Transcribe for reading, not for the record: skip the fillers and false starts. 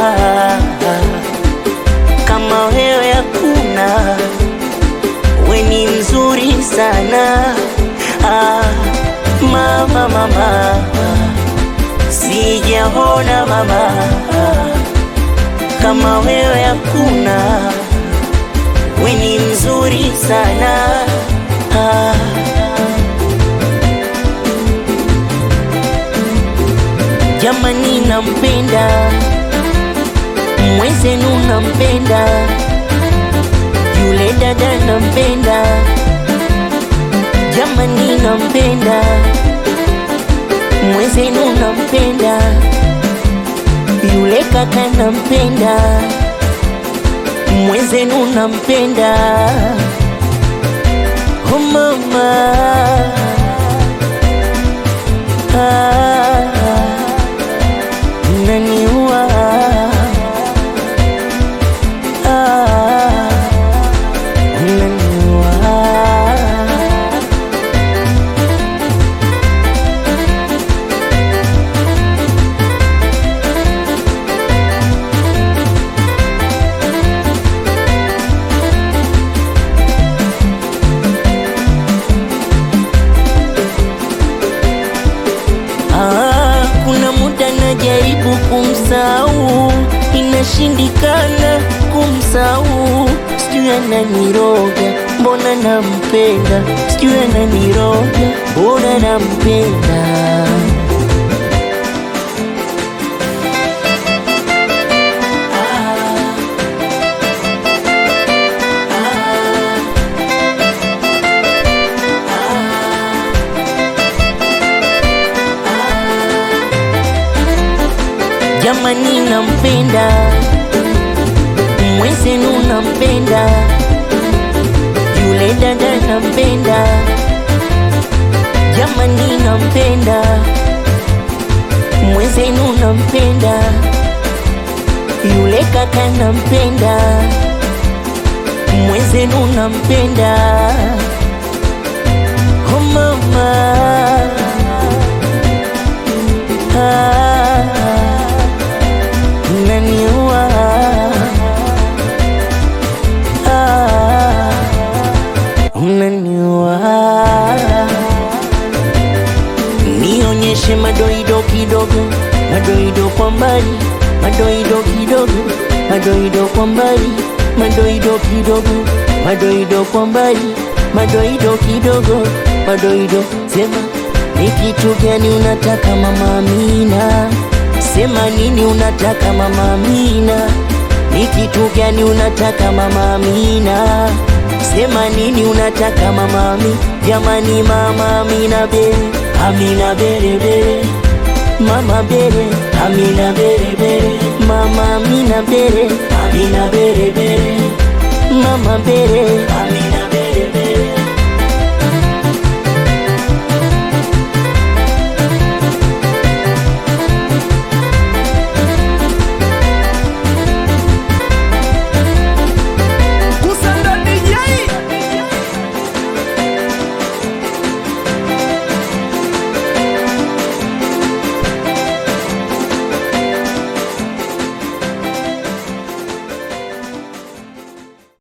kama wewe hakuna, we ni mzuri sana. Mama, mama, sijaona mama, kama wewe hakuna, we ni mzuri sana. Jamani nampenda, mwenzenu nampenda, yule dada nampenda. Jamani nampenda, mwenzenu nampenda, yule kaka nampenda, mwenzenu nampenda. Oh mama, unaniua, unaniua. Kuna muda najaribu kumsahau, inashindikana kumsahau. Sijui ananiroga, mbona nampenda. Sijui ananiroga, mbona nampenda. Jamani nampenda, mwenzenu nampenda, yule dada nampenda. Jamani nampenda, mwenzenu nampenda, yule kaka nampenda, mwenzenu nampenda. Oh mama, unaniua, unaniua. Nionyeshe madoido kidogo, madoido kwa mbali, madoido kidogo, madoido kwa mbali, madoido kidogo, madoido kwa mbali, madoido kidogo, madoido. Sema ni kitu gani unataka mama Amina? Sema nini unataka mama Amina? Ni kitu gani unataka mama Amina? Sema nini unataka mama Amina? Jamani mama Amina bere, Amina bere bere, mama bere, Amina bere bere, mama Amina bere, Amina bere bere, mama bere, Amina.